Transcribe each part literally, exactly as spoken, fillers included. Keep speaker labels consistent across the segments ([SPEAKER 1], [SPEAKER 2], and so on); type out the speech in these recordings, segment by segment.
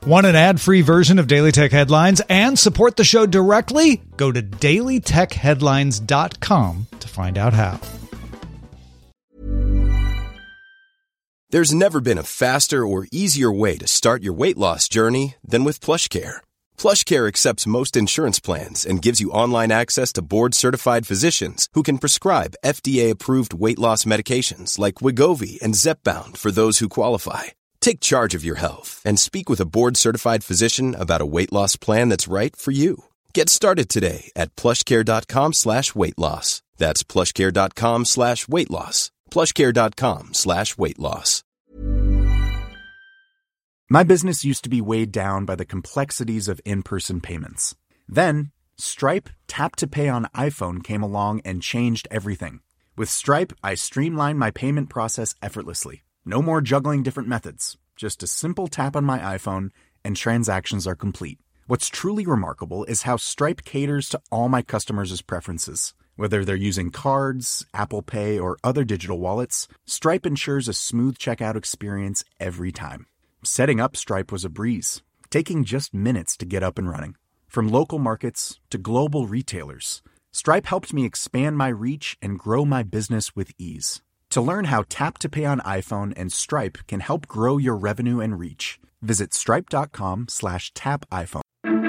[SPEAKER 1] Want an ad-free version of Daily Tech Headlines and support the show directly? Go to daily tech headlines dot com to find out how.
[SPEAKER 2] There's never been a faster or easier way to start your weight loss journey than with PlushCare. PlushCare accepts most insurance plans and gives you online access to board-certified physicians who can prescribe F D A-approved weight loss medications like Wegovy and Zepbound for those who qualify. Take charge of your health and speak with a board-certified physician about a weight loss plan that's right for you. Get started today at plushcare.com slash weight loss. That's plushcare.com slash weight loss. plushcare.com slash weight loss.
[SPEAKER 3] My business used to be weighed down by the complexities of in-person payments. Then, Stripe Tap to Pay on iPhone came along and changed everything. With Stripe, I streamlined my payment process effortlessly. No more juggling different methods. Just a simple tap on my iPhone and transactions are complete. What's truly remarkable is how Stripe caters to all my customers' preferences. Whether they're using cards, Apple Pay, or other digital wallets, Stripe ensures a smooth checkout experience every time. Setting up Stripe was a breeze, taking just minutes to get up and running. From local markets to global retailers, Stripe helped me expand my reach and grow my business with ease. To learn how Tap to Pay on iPhone and Stripe can help grow your revenue and reach, visit stripe.com slash tap iPhone.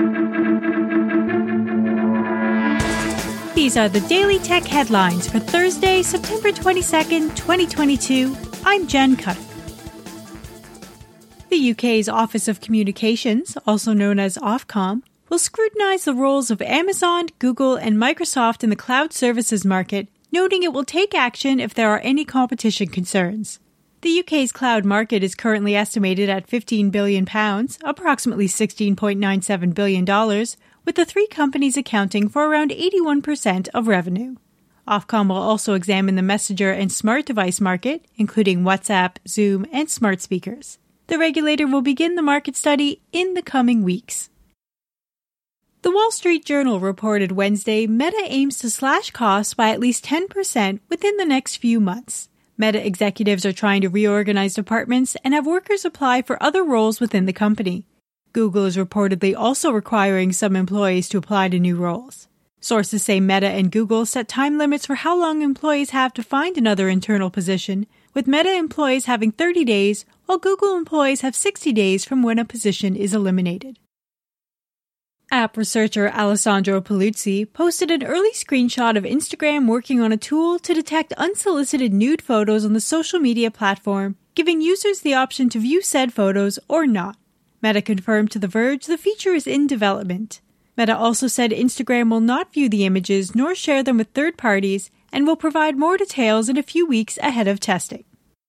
[SPEAKER 4] These are the Daily Tech Headlines for Thursday, September twenty-second, twenty twenty-two. I'm Jen Cutter. The U K's Office of Communications, also known as Ofcom, will scrutinize the roles of Amazon, Google, and Microsoft in the cloud services market, noting it will take action if there are any competition concerns. The U K's cloud market is currently estimated at fifteen billion pounds, approximately sixteen point nine seven billion dollars, with the three companies accounting for around eighty-one percent of revenue. Ofcom will also examine the messenger and smart device market, including WhatsApp, Zoom, and smart speakers. The regulator will begin the market study in the coming weeks. The Wall Street Journal reported Wednesday Meta aims to slash costs by at least ten percent within the next few months. Meta executives are trying to reorganize departments and have workers apply for other roles within the company. Google is reportedly also requiring some employees to apply to new roles. Sources say Meta and Google set time limits for how long employees have to find another internal position, with Meta employees having thirty days, while Google employees have sixty days from when a position is eliminated. App researcher Alessandro Paluzzi posted an early screenshot of Instagram working on a tool to detect unsolicited nude photos on the social media platform, giving users the option to view said photos or not. Meta confirmed to The Verge the feature is in development. Meta also said Instagram will not view the images nor share them with third parties and will provide more details in a few weeks ahead of testing.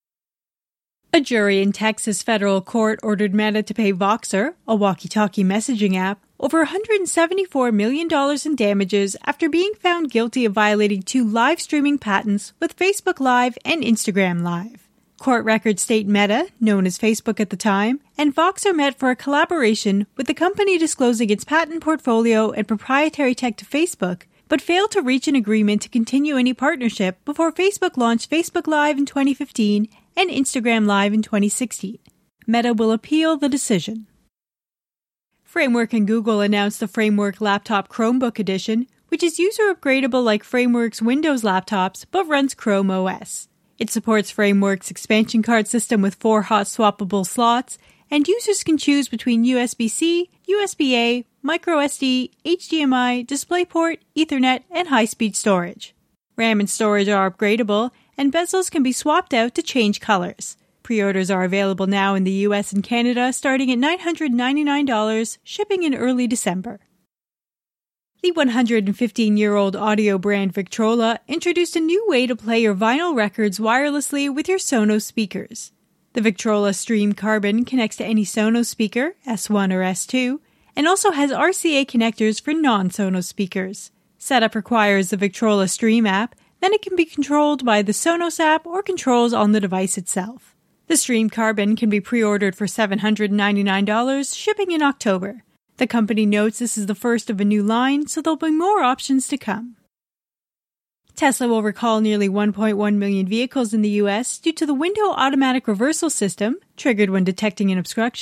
[SPEAKER 4] A jury in Texas federal court ordered Meta to pay Voxer, a walkie-talkie messaging app, over one hundred seventy-four million dollars in damages after being found guilty of violating two live streaming patents with Facebook Live and Instagram Live. Court records state Meta, known as Facebook at the time, and Voxer met for a collaboration with the company disclosing its patent portfolio and proprietary tech to Facebook, but failed to reach an agreement to continue any partnership before Facebook launched Facebook Live in twenty fifteen and Instagram Live in twenty sixteen. Meta will appeal the decision. Framework and Google announced the Framework Laptop Chromebook Edition, which is user-upgradable like Framework's Windows laptops but runs Chrome O S. It supports Framework's expansion card system with four hot swappable slots, and users can choose between U S B C, U S B A, microSD, H D M I, DisplayPort, Ethernet, and high-speed storage. RAM and storage are upgradable, and bezels can be swapped out to change colors. Pre-orders are available now in the U S and Canada, starting at nine hundred ninety-nine dollars, shipping in early December. The one hundred fifteen-year-old audio brand Victrola introduced a new way to play your vinyl records wirelessly with your Sonos speakers. The Victrola Stream Carbon connects to any Sonos speaker, S one or S two, and also has R C A connectors for non-Sonos speakers. Setup requires the Victrola Stream app, then it can be controlled by the Sonos app or controls on the device itself. The Stream Carbon can be pre-ordered for seven hundred ninety-nine dollars, shipping in October. The company notes this is the first of a new line, so there'll be more options to come. Tesla will recall nearly one point one million vehicles in the U S due to the window automatic reversal system, triggered when detecting an obstruction,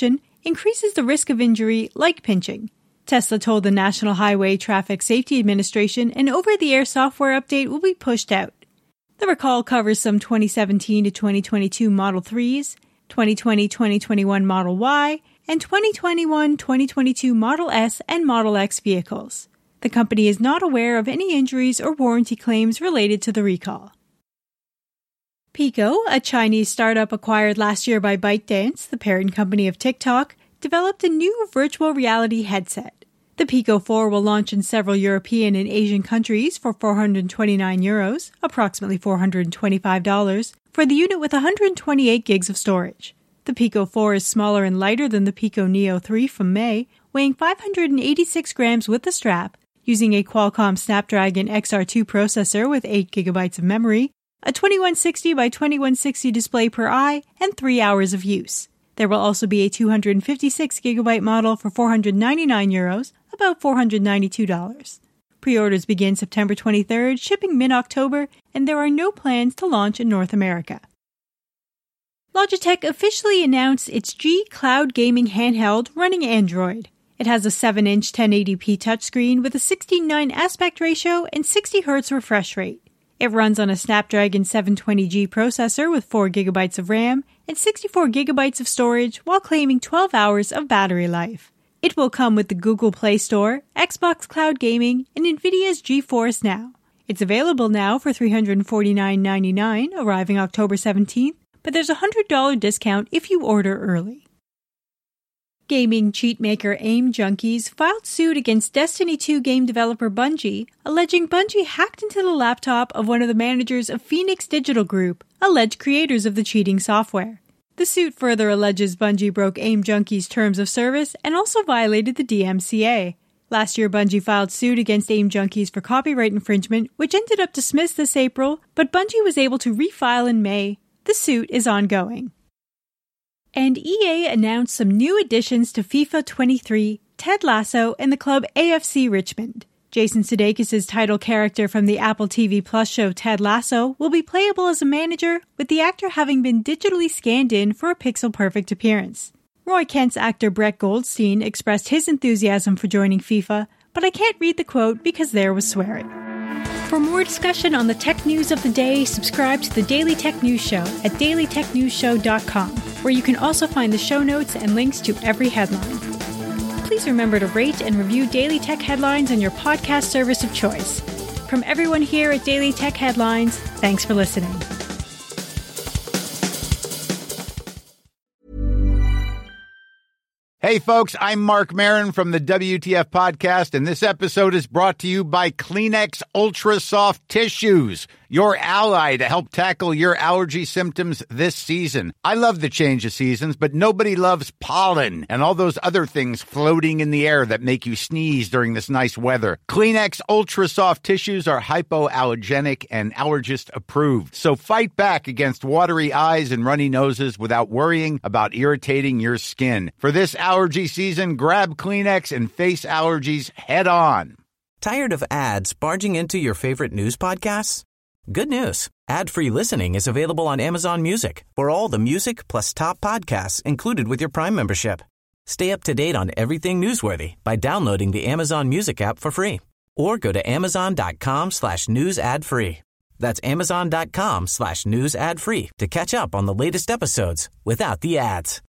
[SPEAKER 4] increases the risk of injury like pinching. Tesla told the National Highway Traffic Safety Administration an over-the-air software update will be pushed out. The recall covers some twenty seventeen to twenty twenty-two Model threes, twenty twenty to twenty twenty-one Model Y, and twenty twenty-one to twenty twenty-two Model S and Model X vehicles. The company is not aware of any injuries or warranty claims related to the recall. Pico, a Chinese startup acquired last year by ByteDance, the parent company of TikTok, developed a new virtual reality headset. The Pico four will launch in several European and Asian countries for four hundred twenty-nine euros, approximately four hundred twenty-five dollars, for the unit with one hundred twenty-eight gigs of storage. The Pico four is smaller and lighter than the Pico Neo three from May, weighing five hundred eighty-six grams with the strap, using a Qualcomm Snapdragon X R two processor with eight gigabytes of memory, a twenty-one sixty by twenty-one sixty display per eye, and three hours of use. There will also be a two hundred fifty-six gigabyte model for four hundred ninety-nine euros, about four hundred ninety-two dollars. Pre-orders begin September twenty-third, shipping mid-October, and there are no plans to launch in North America. Logitech officially announced its G Cloud Gaming handheld running Android. It has a seven inch ten eighty p touchscreen with a sixteen nine aspect ratio and sixty hertz refresh rate. It runs on a Snapdragon seven twenty G processor with four gigabytes of RAM and sixty-four gigabytes of storage while claiming twelve hours of battery life. It will come with the Google Play Store, Xbox Cloud Gaming, and NVIDIA's GeForce Now. It's available now for three hundred forty-nine ninety-nine, arriving October seventeenth, but there's a one hundred dollars discount if you order early. Gaming cheat maker Aim Junkies filed suit against Destiny two game developer Bungie, alleging Bungie hacked into the laptop of one of the managers of Phoenix Digital Group, alleged creators of the cheating software. The suit further alleges Bungie broke Aim Junkies' terms of service and also violated the D M C A. Last year, Bungie filed suit against Aim Junkies for copyright infringement, which ended up dismissed this April, but Bungie was able to refile in May. The suit is ongoing. And E A announced some new additions to FIFA twenty-three, Ted Lasso, and the club A F C Richmond. Jason Sudeikis' title character from the Apple T V Plus show Ted Lasso will be playable as a manager, with the actor having been digitally scanned in for a pixel-perfect appearance. Roy Kent's actor Brett Goldstein expressed his enthusiasm for joining FIFA, but I can't read the quote because there was swearing. For more discussion on the tech news of the day, subscribe to the Daily Tech News Show at daily tech news show dot com, where you can also find the show notes and links to every headline. Please remember to rate and review Daily Tech Headlines on your podcast service of choice. From everyone here at Daily Tech Headlines, thanks for listening.
[SPEAKER 5] Hey folks, I'm Mark Maron from the W T F Podcast, and this episode is brought to you by Kleenex Ultra Soft Tissues, your ally to help tackle your allergy symptoms this season. I love the change of seasons, but nobody loves pollen and all those other things floating in the air that make you sneeze during this nice weather. Kleenex Ultra Soft Tissues are hypoallergenic and allergist approved, so fight back against watery eyes and runny noses without worrying about irritating your skin. For this allergy season, grab Kleenex and face allergies head on.
[SPEAKER 6] Tired of ads barging into your favorite news podcasts? Good news. Ad-free listening is available on Amazon Music for all the music plus top podcasts included with your Prime membership. Stay up to date on everything newsworthy by downloading the Amazon Music app for free or go to amazon.com slash news ad free. That's amazon.com slash news ad free to catch up on the latest episodes without the ads.